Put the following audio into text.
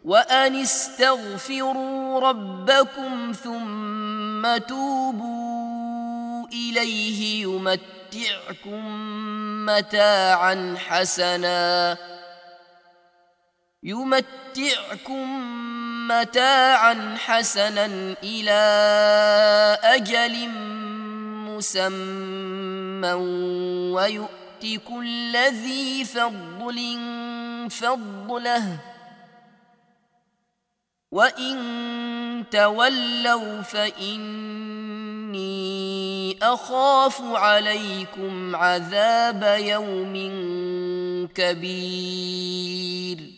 وأن استغفروا ربكم ثم توبوا إليه يمتعكم متاعا حسنا إلى أجل مسمى ويؤت كل ذي فضل فضله وإن تولوا فإني أخاف عليكم عذاب يوم كبير